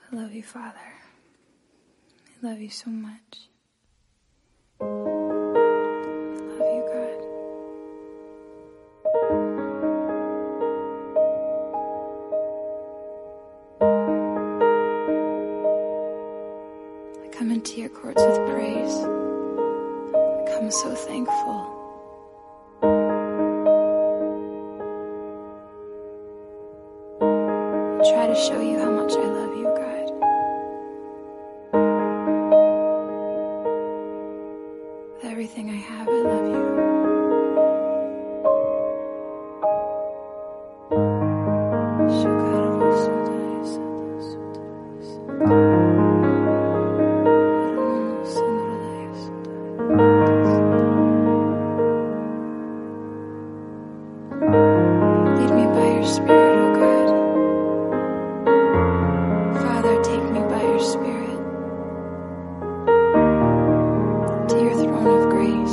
I love you, Father. I love you so much. I love you, God. I come into your courts with praise. I come so thankful. I try to show you how much I love you, God. With everything I have, I love you. Lead me by your Spirit, oh God. Father, take me by your Spirit to your throne of grace,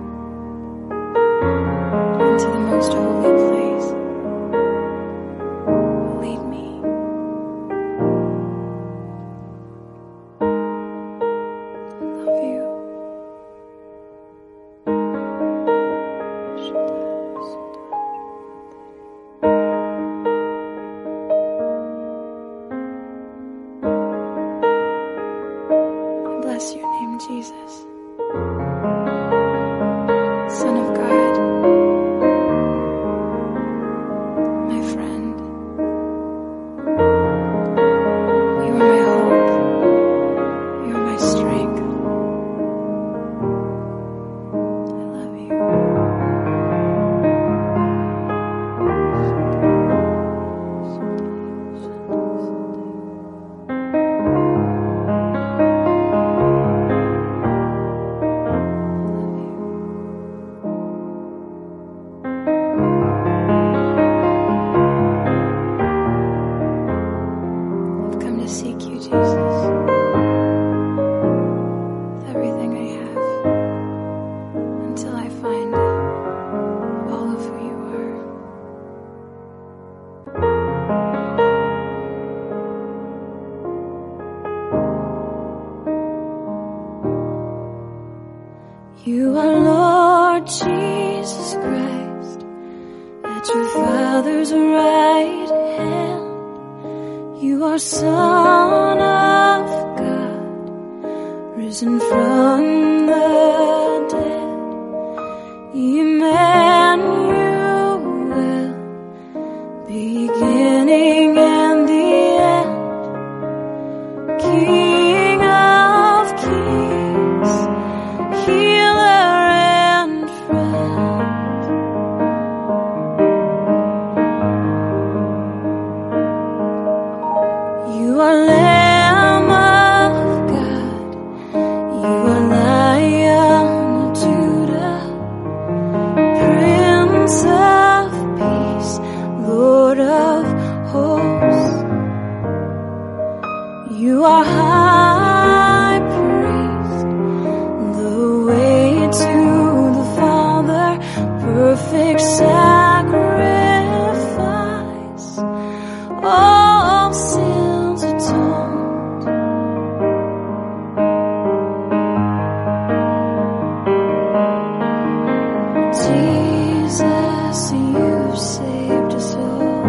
into the most holy place. Lead me. I love you. Bless your name, Jesus, Son of God, my friend. You are my hope. You are my strength. I love you. I've come to seek you, Jesus, with everything I have, until I find all of who you are. You are Lord Jesus Christ, at your Father's right hand. You are Son of God, risen from the dead. Emmanuel, beginning and the end. King of kings, healer and friend. You are Lamb of God, you are Lion of Judah, Prince of Peace, Lord of hosts. You are High Priest, the way to the Father, perfect sacrifice, all sins atoned. Jesus, you saved us all.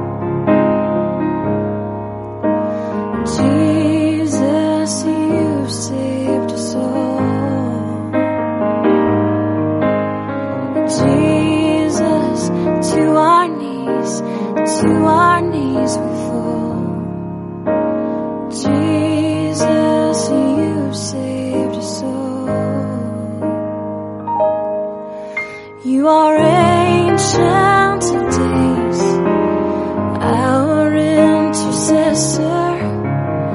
Jesus, you saved us all. Jesus, to our knees we fall. Jesus, you saved us all. You are Ancient of Days, our intercessor,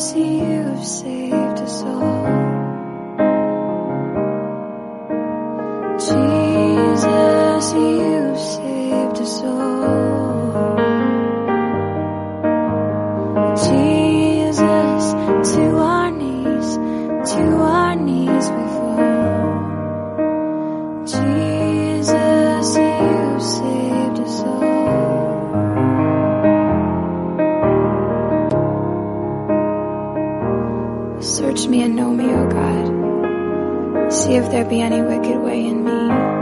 you've saved us all. Jesus, you've saved us all. Jesus, to our knees we fall. Jesus, you've saved us all. Search me and know me, O God. See if there be any wicked way in me.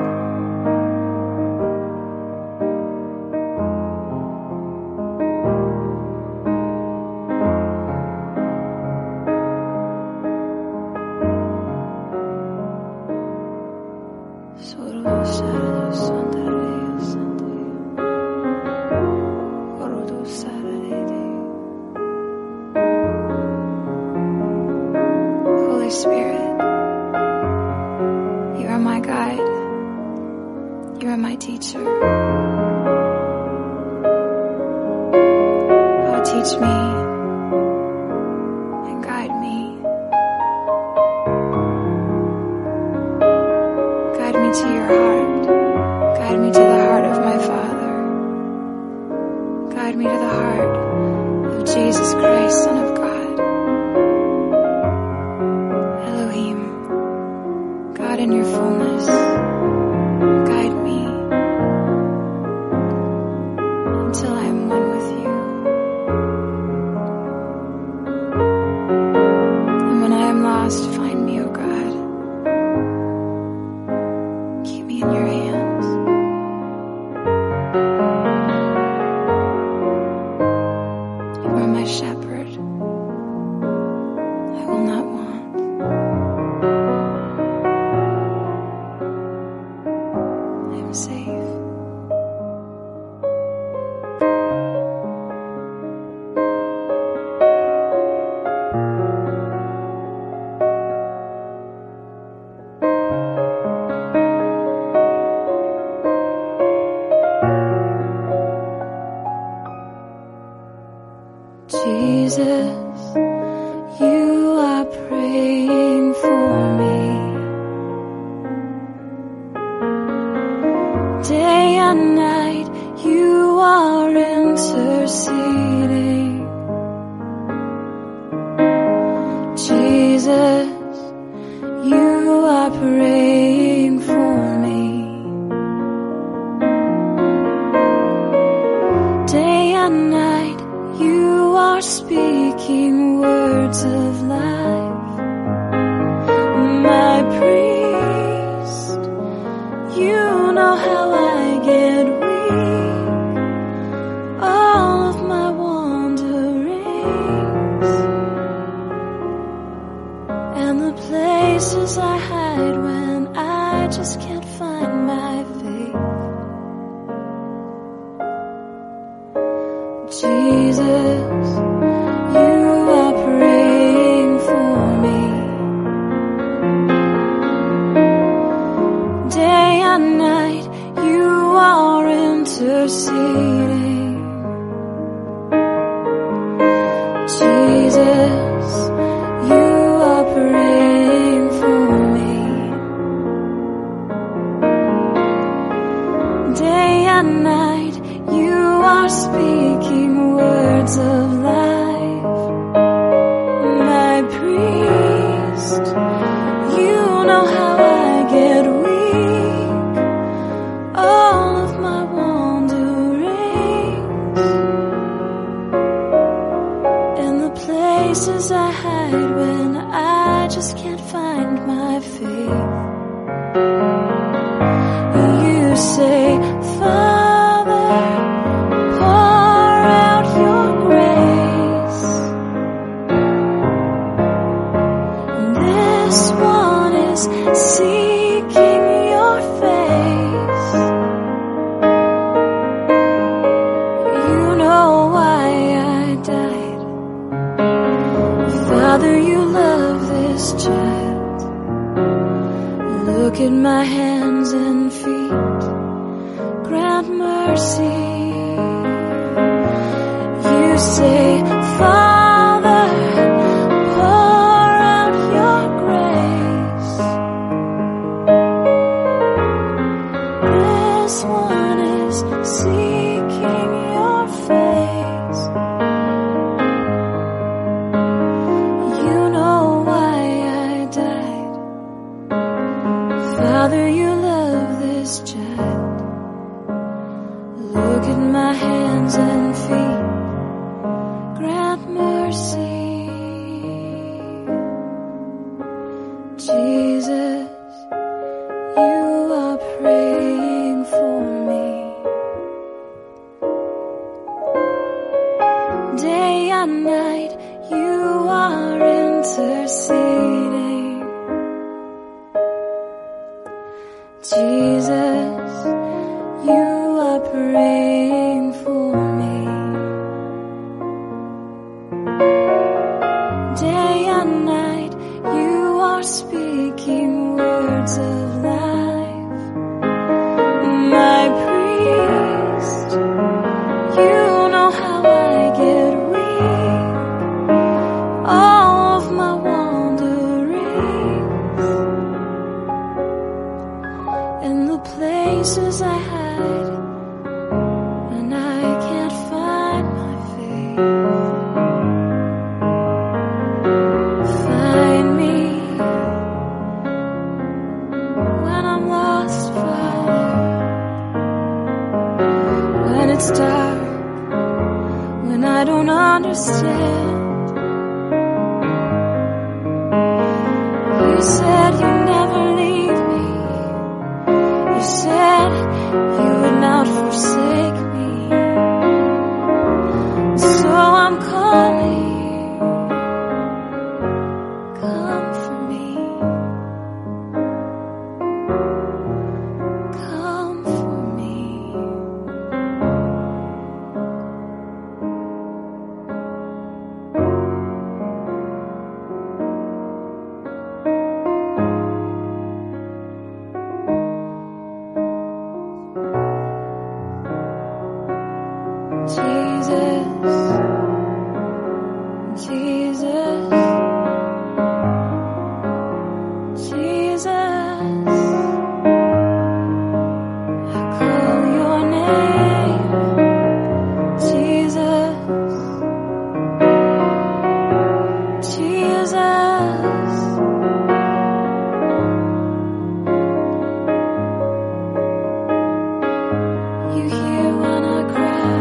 Holy Spirit, you are my guide. You are my teacher. Oh, teach me and guide me. Guide me to your heart. Guide me to the heart of my Father. Guide me to the heart of Jesus Christ, Son of God. Elohim, God in your fullness. Guide me until I am one with you. And when I am lost, find me, O God. Keep me in your hands. You are my shepherd. I will not want. I am safe. Jesus, you are praying for me. Day and night, you are interceding. Jesus, you are praying for me. Day and night, you are speaking words of life. My priest, you know how I get weak. All of my wanderings and the places I hide when I just can't find my faith. Jesus, you are praying for me. Day and night, you are interceding. Jesus, you are praying for me. Day and night, you are speaking words of life. My priest, you know how I get weak. All of my wanderings and the places I hide when I just can't find my faith. You say, Father, pour out your grace. This one is seeking your face. You know why I died. Father, you love this child. Look at my hands and feet. Grant mercy. You say, Father, seeking your face. You know why I died. Father, you love this child. Look at my hands and feet. Grant mercy. Jesus, you are praying for me. Day and night, you are interceding. Jesus, you are praying for me. Day and night, you are speaking words of life. My priest, you know how I get weak. All of my wanderings and the places I hide when I can't find my faith. Find me when I'm lost, Father. When it's dark, when I don't understand. You said you'd never leave me. You said you would not forsake me. So I'm calling, come for me. Come for me. Jesus, Jesus, Jesus, I call your name. Jesus, Jesus, you hear when I cry.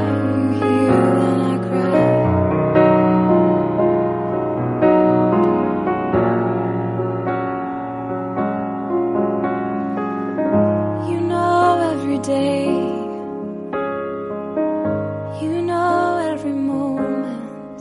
Day, you know every moment.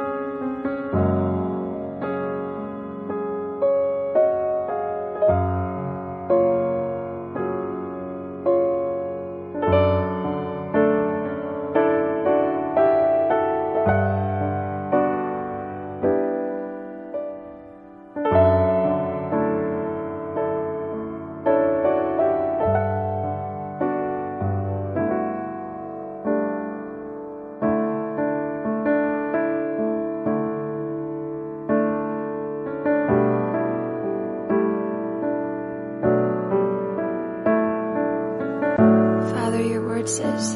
Father, your word says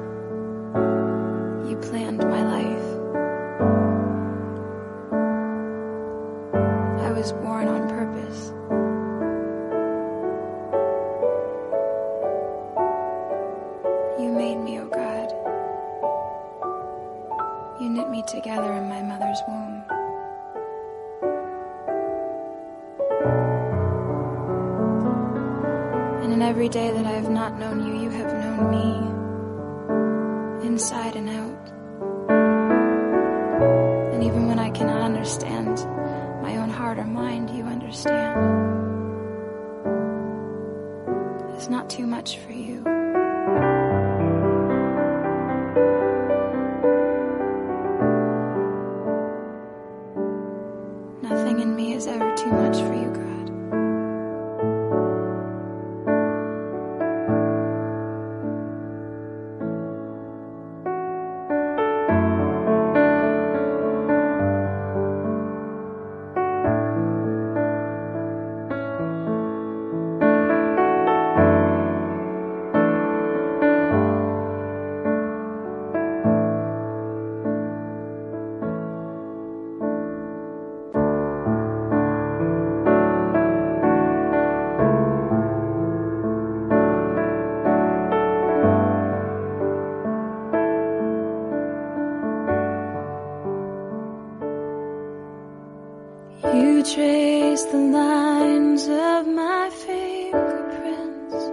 you planned my life. I was born on purpose. You made me, oh God. You knit me together in my mother's womb. And in every day that I have not known you, you have known me, inside and out. And even when I cannot understand my own heart or mind, you understand. It's not too much for you. Nothing in me is ever too much for you, God. trace the lines of my fingerprints,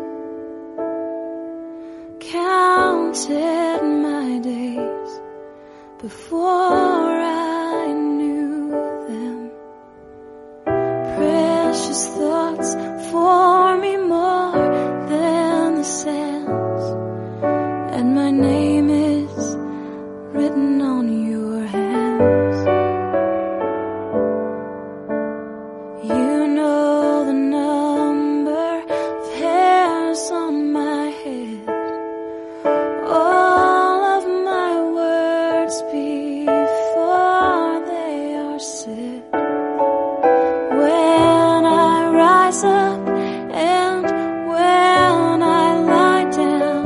counted my days before I knew them. Precious thoughts for me more than the sands, and my name is written on your hands. You know the number of hairs on my head, all of my words before they are said. When I rise up and when I lie down,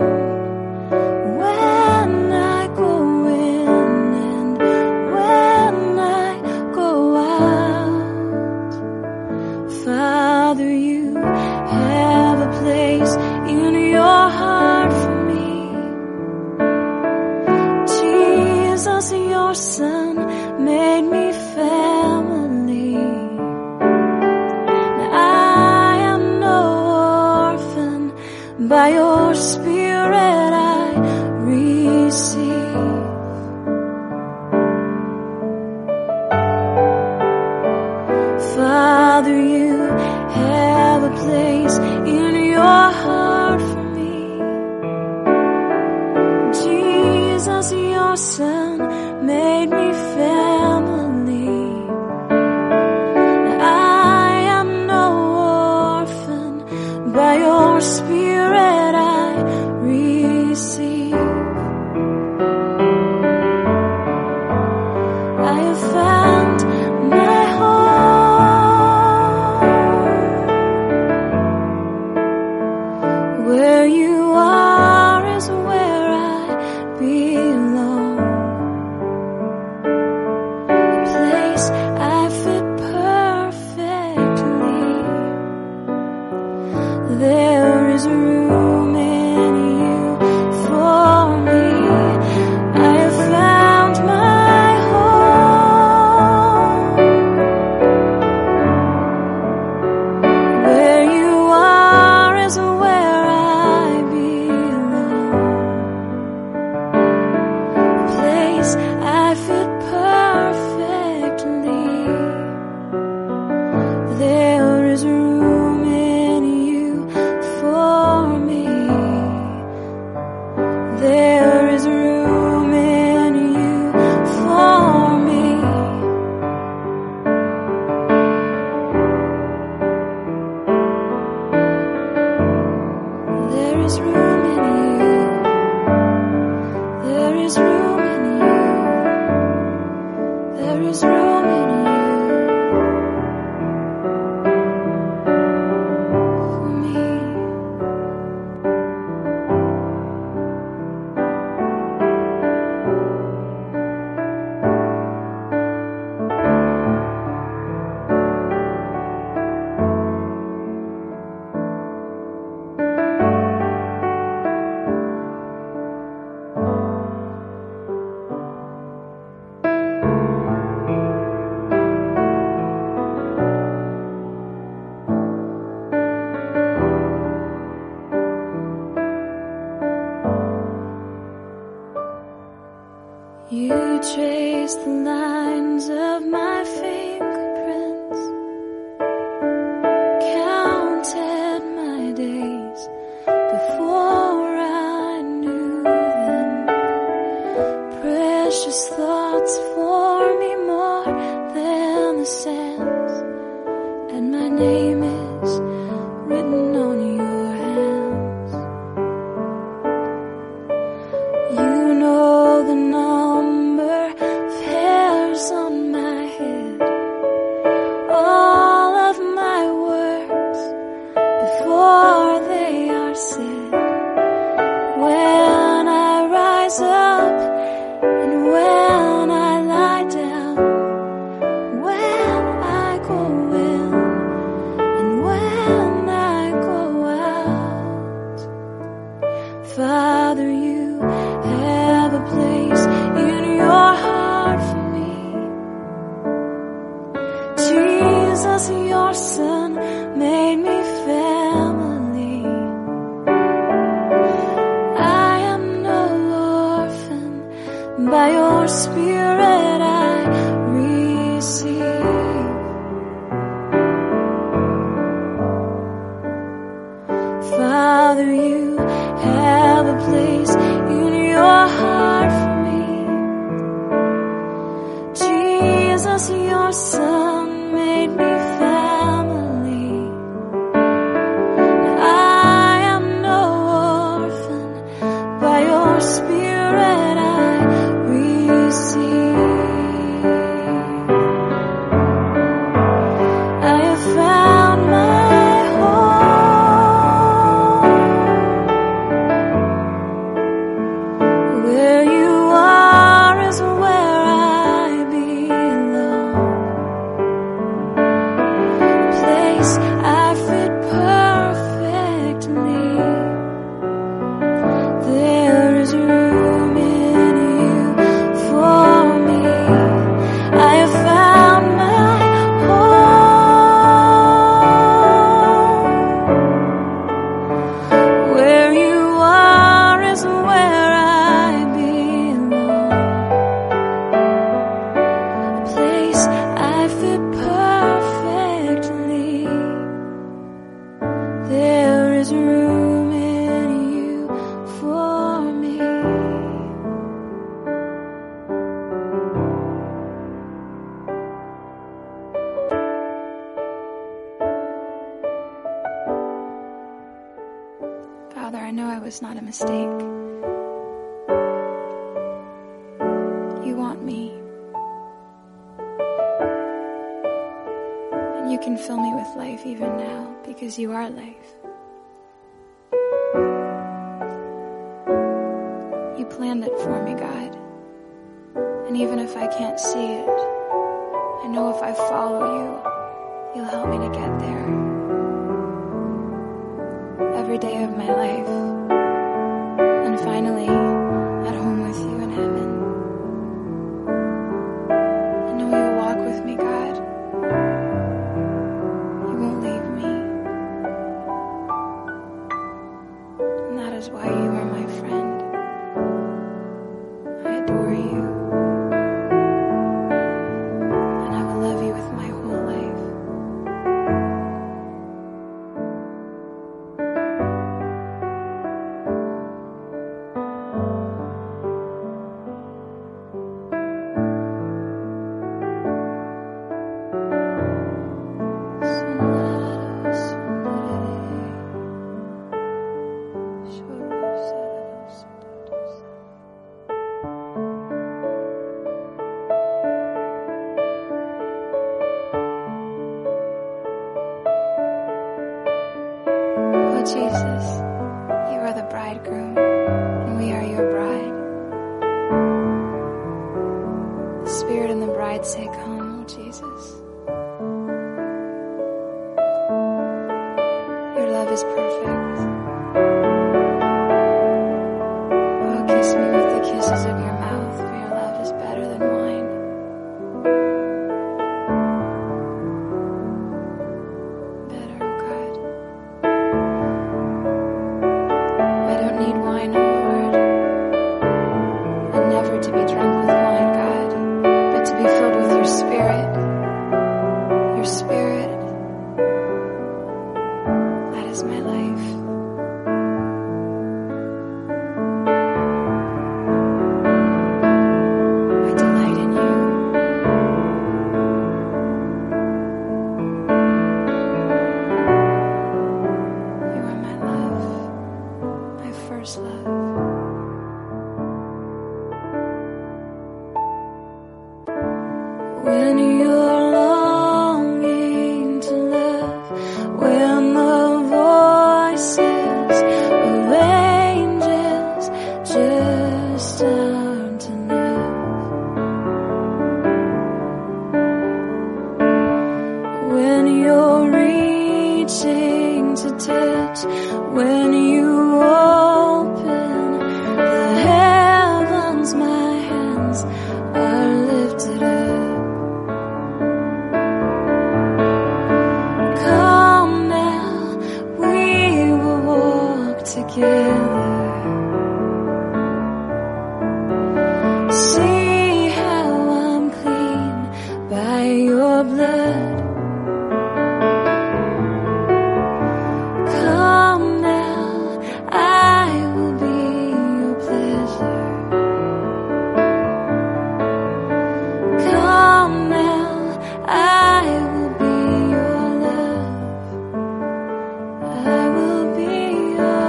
when I go in and when I go out, Father, you have a place in your heart for me. Jesus, your Son made me family. Now I am no orphan, by your Spirit I receive. Father, you have a place in your heart for me. Jesus, your Son made me family. I am no orphan, by your Spirit I receive. I have found my home. Where you are is where I belong. A place I fit perfectly. There is room in you for me. I have found my home. Where you are is where I belong. A place I fit perfectly. There is room in you for me. There is room in you for me. There is room in you. There is room in you. There is room in you for me. You trace the lines of my fingerprints, counted my days before I knew them. Precious thoughts for me more than the sands, and my name is written on your hands. You know the number of hairs on my head, all of my words before they are said. When I rise up and when I lie down, when I go in and when I go out, Father, you have a place in your heart for me. Jesus, your Son made me family. I am no orphan, by your Spirit I receive. Father, you have a place in your heart for me. Jesus, your Son made me family. I am no orphan, by your Spirit I receive. I have found my home. Where you are is where I belong. A place I fit perfectly. There is room in you for me. I have found my home. Where you are is where I belong. A place I fit perfectly. There is room in you for me. Father, I know I was not a mistake. You want me. And you can fill me with life even now, because you are life. You planned it for me, God. And even if I can't see it, I know if I follow you, you'll help me to get there. Every day of my life, and finally at home with you in heaven. I know you'll walk with me, God. You won't leave me. And that is why you are my friend. I adore you. And I will love you with my whole life. Oh Jesus, you are the bridegroom, and we are your bride. The Spirit and the bride say, come, oh Jesus. Your love is perfect. Oh, kiss me with the kisses of your mouth, for your love is better than wine. Better, oh God. I don't need wine, oh Lord, and never to be drunk with wine, God, but to be filled with your Spirit. Your Spirit. That is my life. I delight in you. You are my love, my first love. When you're longing to love, when the voices of angels just aren't enough, when you're reaching to touch, when you open the heavens, my hands are lifted up. See how I'm clean by your blood. Come now, I will be your pleasure. Come now, I will be your love. I will be your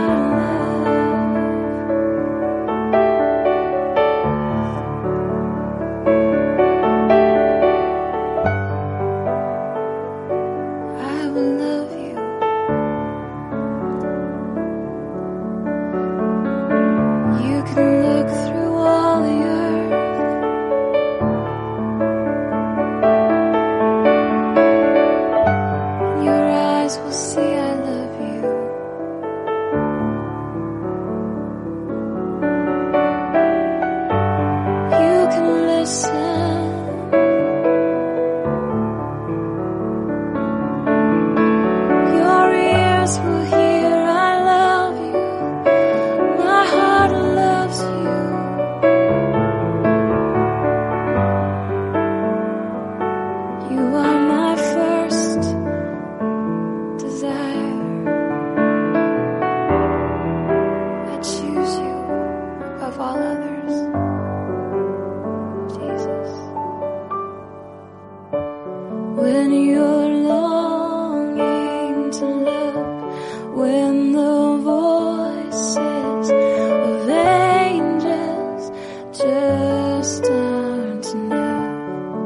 when you're longing to love, when the voices of angels just aren't enough,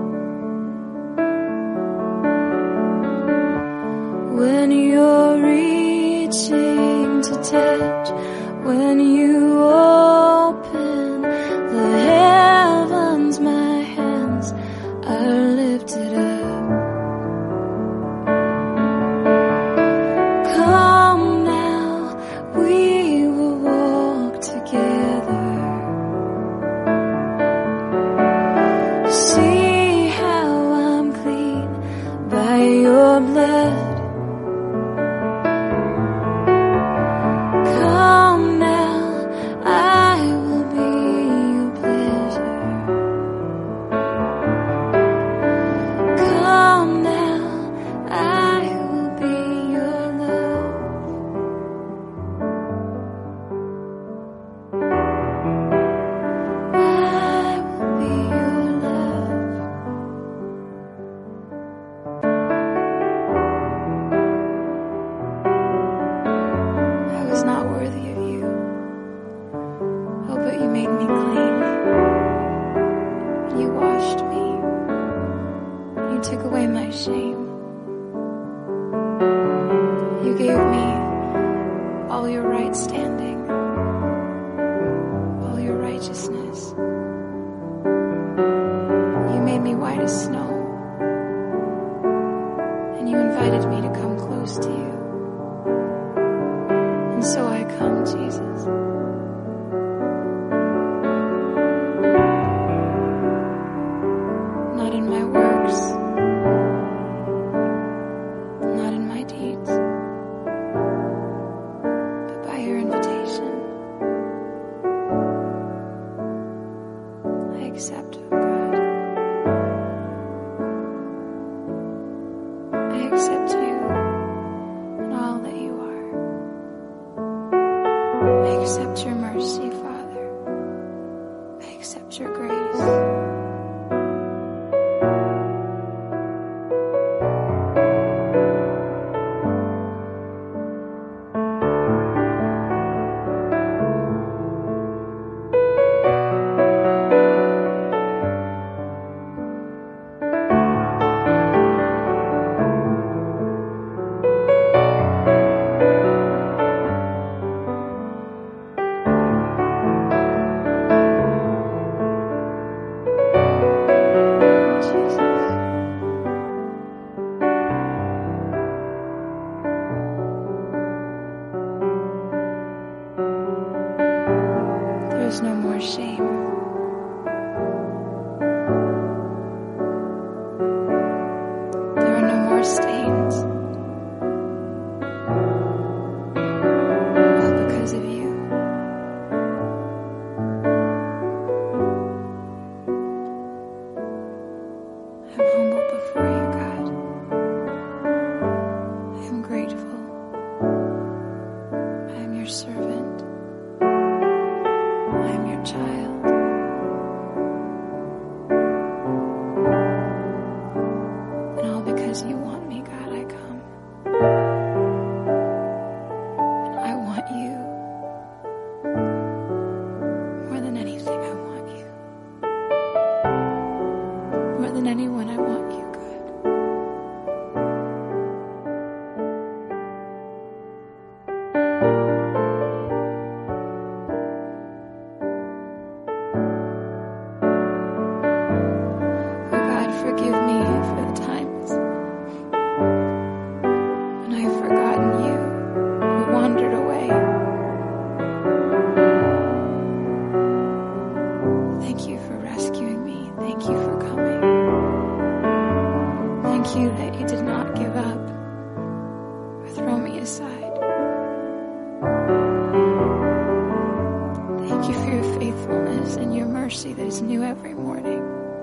when you're reaching to touch, when you open the heavens, my hands are lifted up. Your blood. Come now, I will be your pleasure. Come now, I will be your love. I will be your love. Not worthy of you. Oh, but you made me clean. You washed me. You took away my shame. You gave me all your right standing, all your righteousness. You made me white as snow, and you invited me to come close to you. And so I come, Jesus. Not in my works, not in my deeds, but by your invitation. I accept, oh God. I accept you and all that you are. I accept your mercy, Father. I accept your grace. There's no more shame. There are no more stains. All because of you. I'm your child. And all because you want me, God, I come. And I want you. More than anything, I want you. More than anyone, I want you, God. Oh God, forgive me for the times when I've forgotten you or wandered away. Thank you for rescuing me. Thank you for coming. Thank you that you did not give up or throw me aside. Thank you for your faithfulness and your mercy that is new every morning.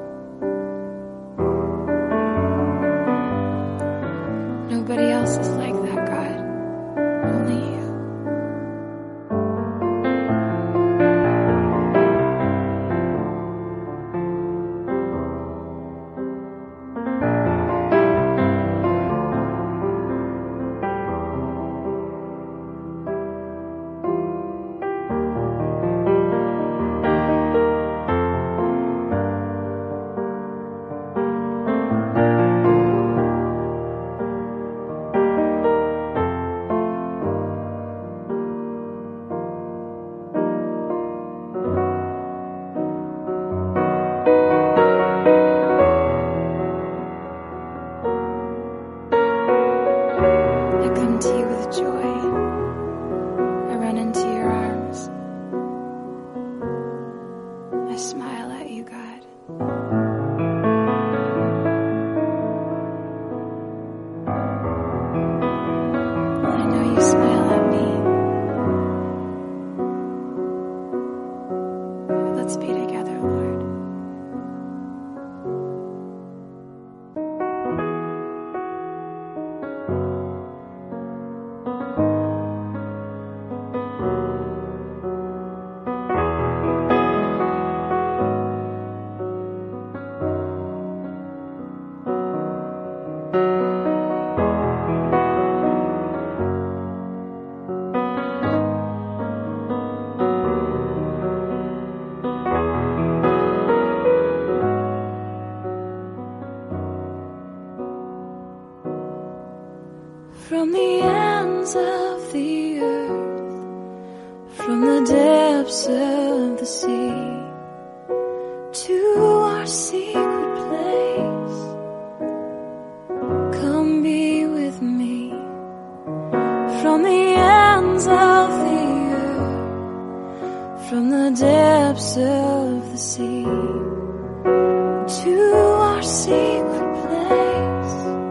Nobody else is like that, God. Only you. I come to you with joy. I run into your arms. I smile at you, God. And I know you smile at me. Let's be together, Lord. From the ends of the earth, from the depths of the sea, to our secret place, come be with me. From the ends of the earth, from the depths of the sea, to our secret place,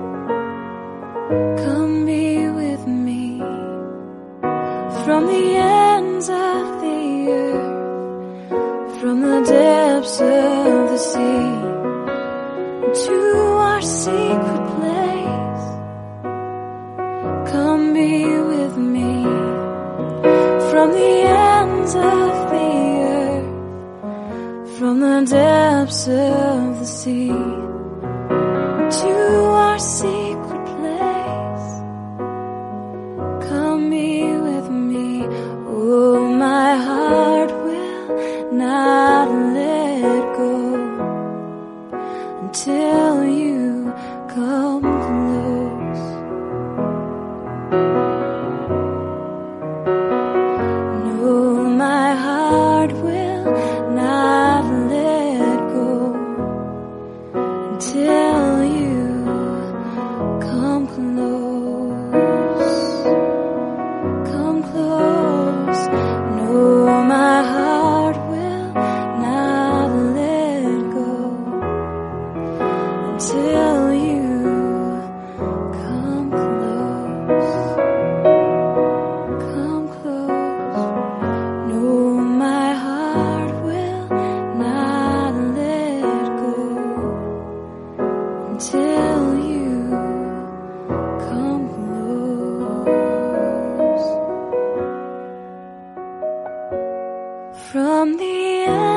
come be with me. From the ends of the earth, from the depths of the sea, to our secret place, come be with me. From the ends of the earth, from the depths of the sea, to our secret place, come be with me. Oh, my heart will not let go until you come close. No, my heart will not let go until you come close. Come close. No, my heart will not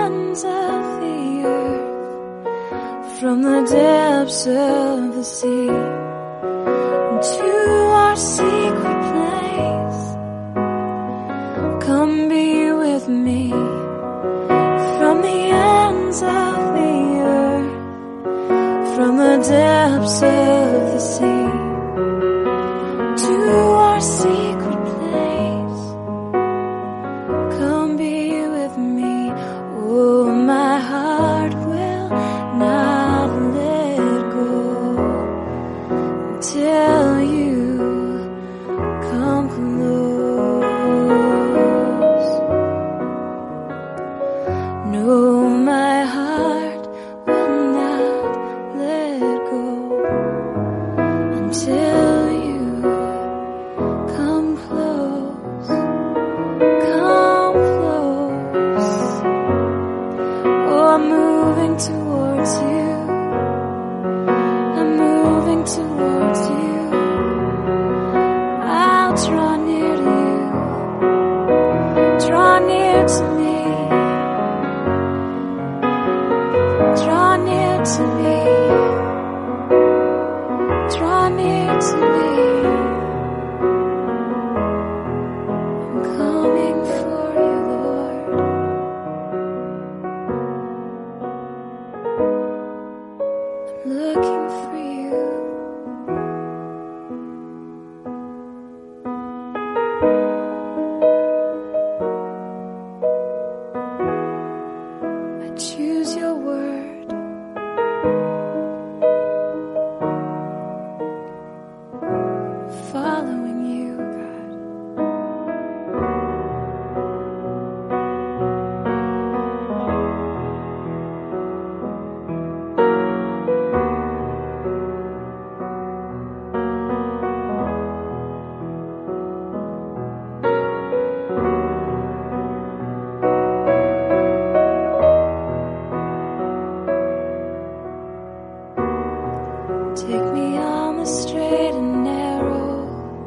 ends of the earth, from the depths of the sea, to our secret place. Come be with me, from the ends of the earth, from the depths of the sea, to our secret place. Come be with me. Oh, my heart will not let go till you come close. No, my heart will not let go until you come close. Come close. Oh, I'm moving towards you. I'm moving towards you. I'll draw near to you. Draw near to me. Draw near to me. Draw near to me. I'm coming for you, Lord. I'm looking for you. I choose your word. Following you, God. Take me on the straight and narrow.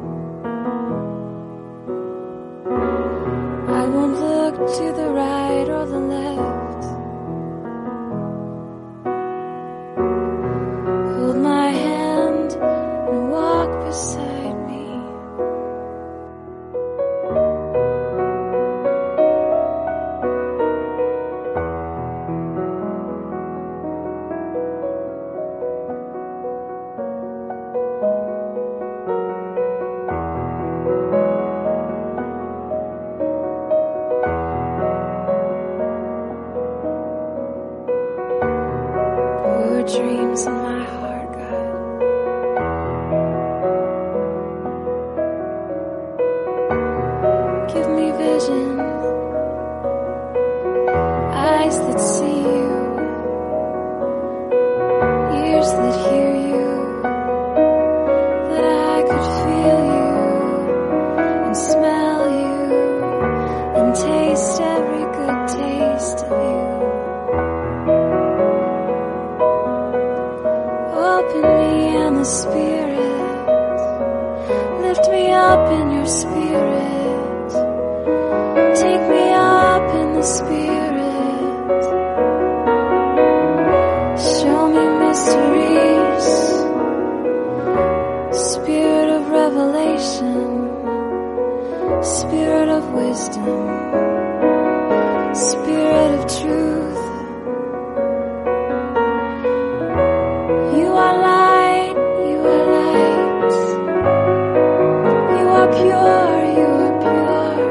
I won't look to the right or the left. Hold my hand and walk beside me. Pour dreams in my heart, God. Give me vision, eyes that see you, ears that hear you, that I could feel you and smell you and taste every good taste of you. Open me in the Spirit. Lift me up in your Spirit. Take me up in the Spirit. Show me mysteries. Spirit of revelation. Spirit of wisdom. Spirit of truth. You are light, you are light. You are pure, you are pure.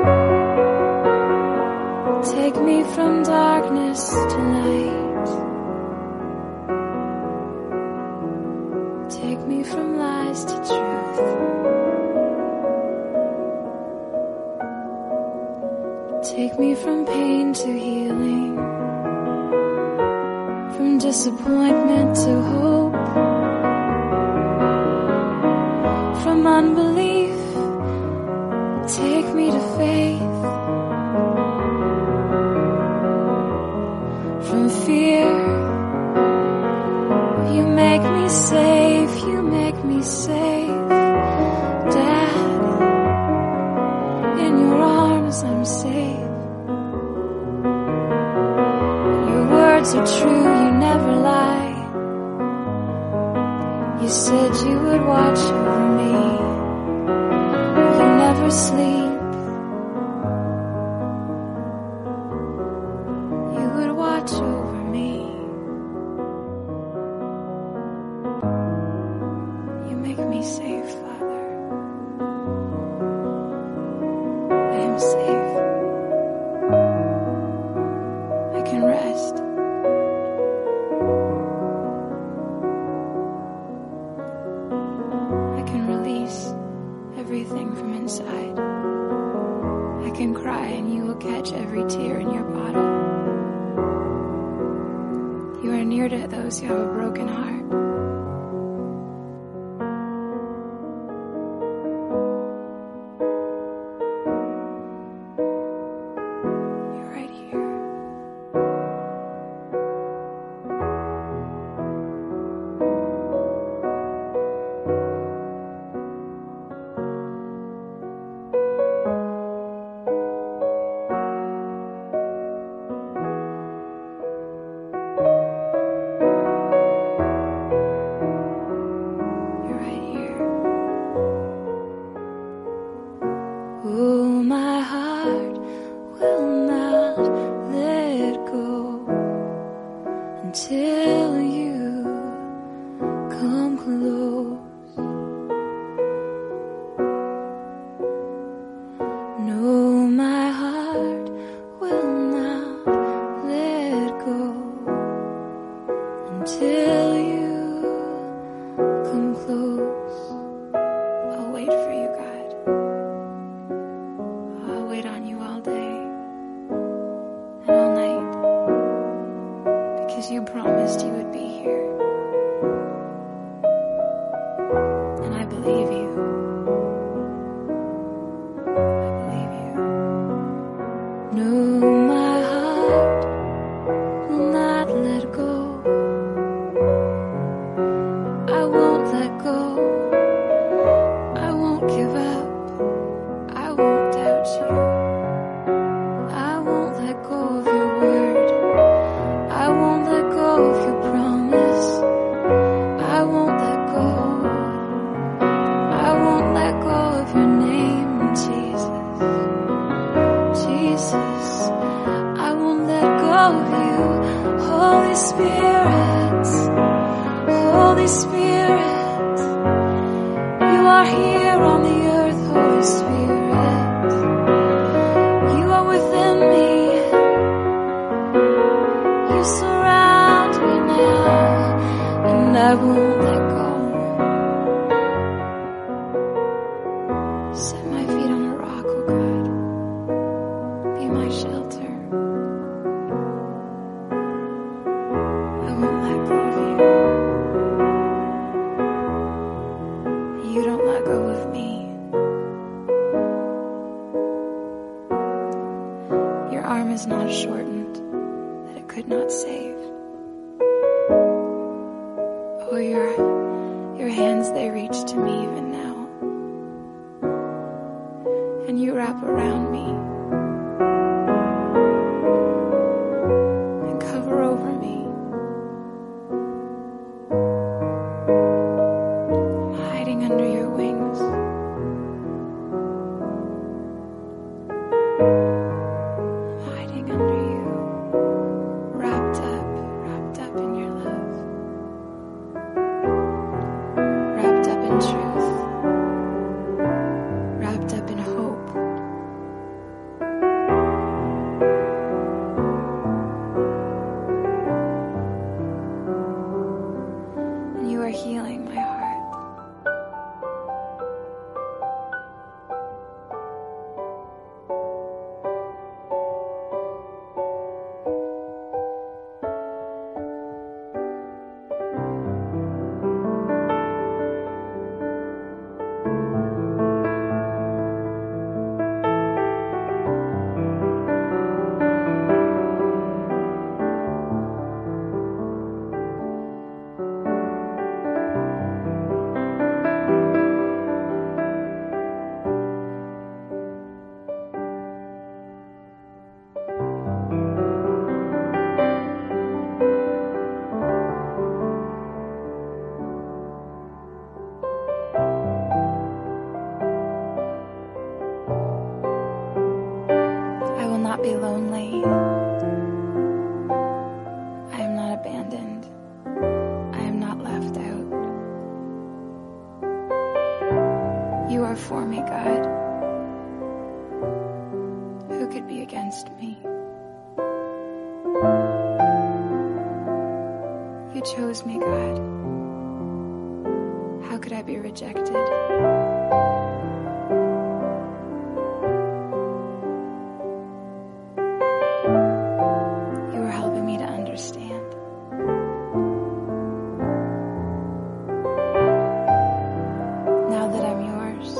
Take me from darkness to light. Take me from lies to truth. Take me from pain to healing. From disappointment to hope, from unbelief, take me to faith, from fear, you make me safe, you make me safe, Dad, in your arms I'm safe. words are true, you never lie. You said you would watch over me. You never sleep. You would watch over me. You make me safe, Father. I am safe. I can rest. I can release everything from inside. I can cry and you will catch every tear in your bottle. You are near to those who have a broken heart. You're right here. You're right here. Oh, my heart will not let go until you come close. No, my heart will not let go until you come close. I'll wait for you, God. I'll wait on you all day and all night, because you promised you would be here. And I believe you. I believe you. No, my heart will not let go. I won't let go. I won't give up. I won't doubt you. I won't let go of your word. I won't let go of your promise. I won't let go. I won't let go of your name, Jesus. Jesus, I won't let go of you. Holy Spirit, Holy Spirit, you are here on the earth, Holy Spirit. You are within me. You surround me now, and I won't let go. Set my feet on a rock, oh God. Be my shelter. I won't let go of you. You don't let go of me. Your arm is not shortened that it could not save. Oh, your hands, they reach to me even now. And you wrap around me and cover over me. I'm hiding under your wings. I'm hiding under you, wrapped up in your love, wrapped up in truth, wrapped up in hope, chose me, God. How could I be rejected? You are helping me to understand. Now that I'm yours,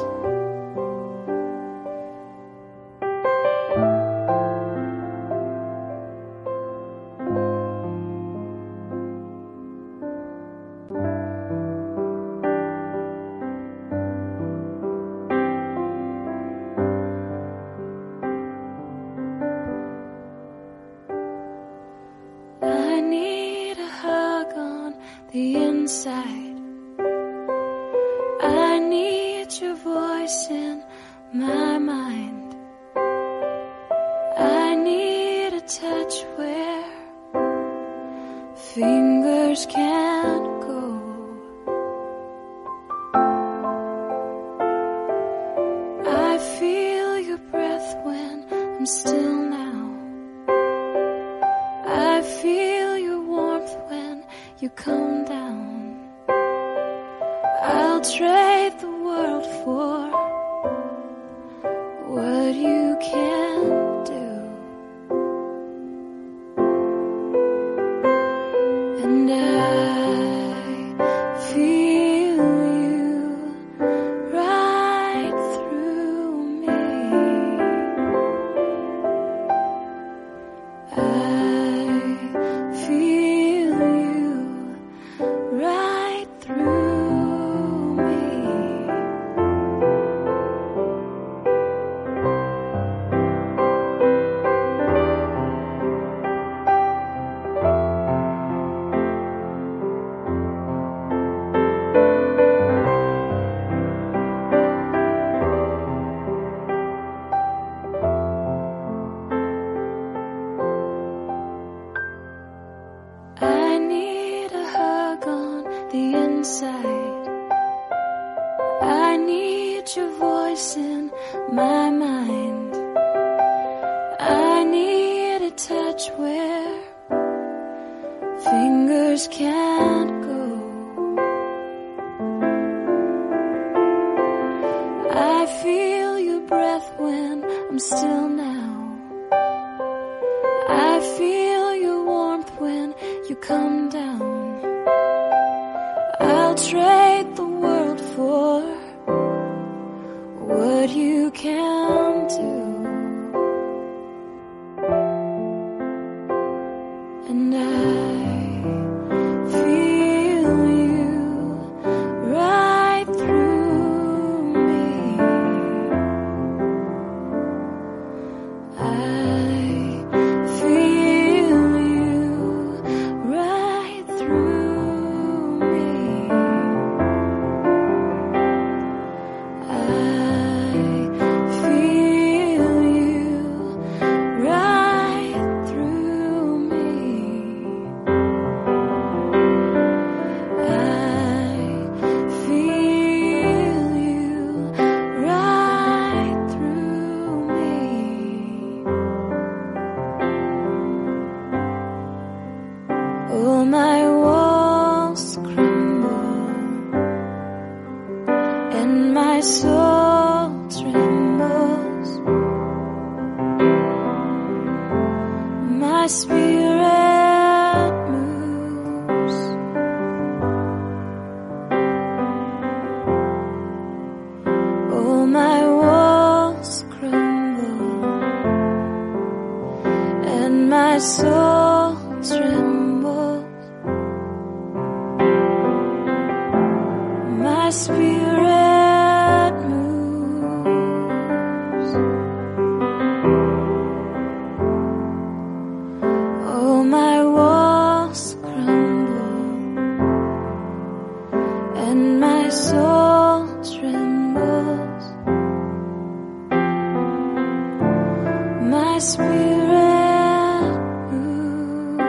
I need a hug on the inside. I need your voice in my mind. I need a touch where fingers can't go. I feel your breath when I'm still now. I feel your warmth when you come down. I'll trade the world for what you can do. And I feel you right through me. I feel you right through me. I need a hug on the inside. I need your voice in my mind. I need a touch where fingers can't go. I feel your breath when I'm still now. I feel your warmth when you come down. I'll trade the world for what you can do. And I feel you right through me. I feel you right through me. I feel you right through me. I feel you right through me. Oh, my walls crumble and my soul trembles. My spirit moves. Oh, my walls crumble and my soul trembles. My spirit moves. Oh, my walls crumble and my soul trembles. My spirit moves.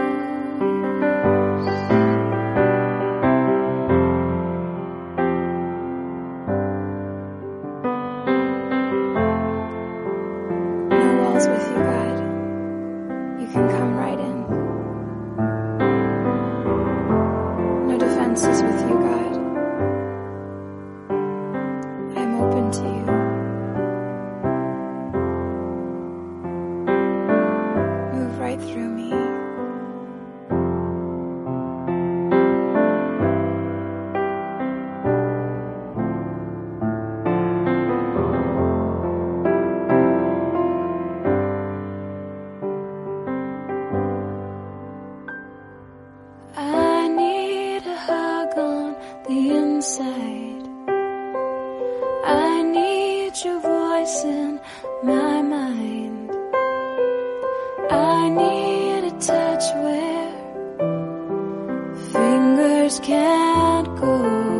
can't go.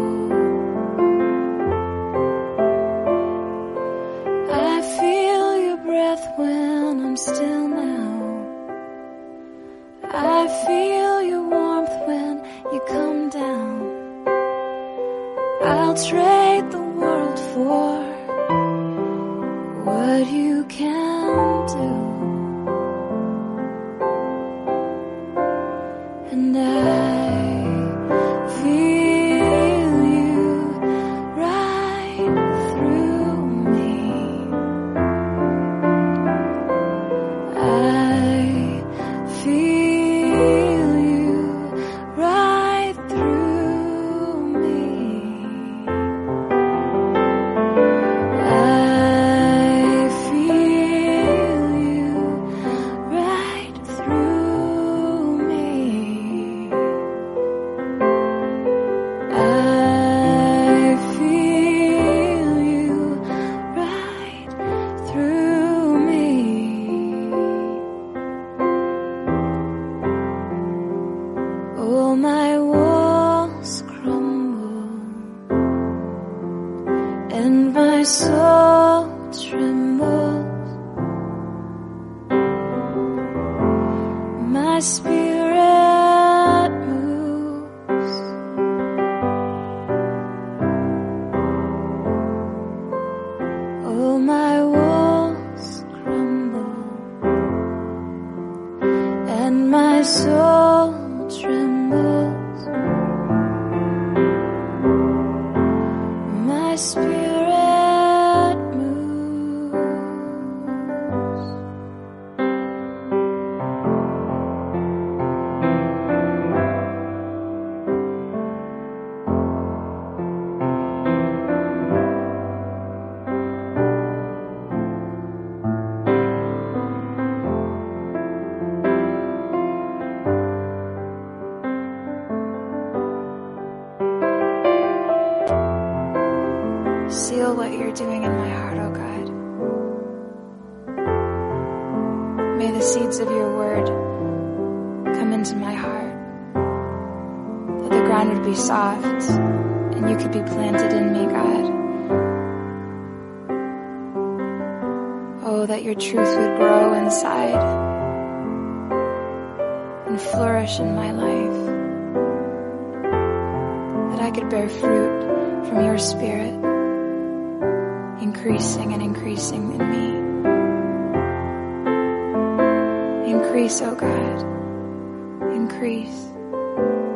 I feel your breath when I'm still now. I feel your warmth when you come down. I'll trade the world for what you can do. And I feel you right through me. I feel you right through me. I feel you right through me. I feel you right through me. Oh, my walls crumble and my soul trembles. My spirit moves. Oh, my walls crumble and my soul trembles. My spirit moves. Seal what you're doing in my heart, oh God. May the seeds of your word come into my heart, that the ground would be soft and you could be planted in me, God. Oh, that your truth would grow inside and flourish in my life, that I could bear fruit from your spirit, increasing and increasing in me. Increase, oh God, increase.